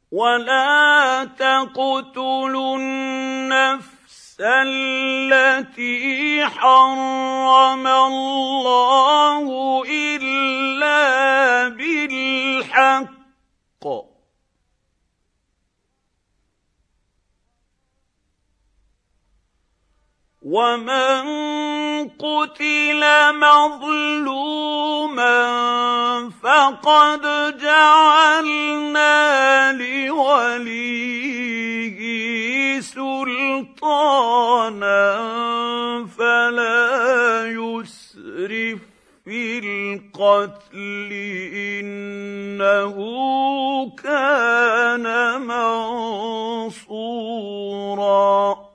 ولا تقتلوا النفس التي حرم الله إلا بالحق ومن قتل مظلوما فقد جعلنا لوليه سلطانا فلا يسرف في القتل إنه كان منصورا.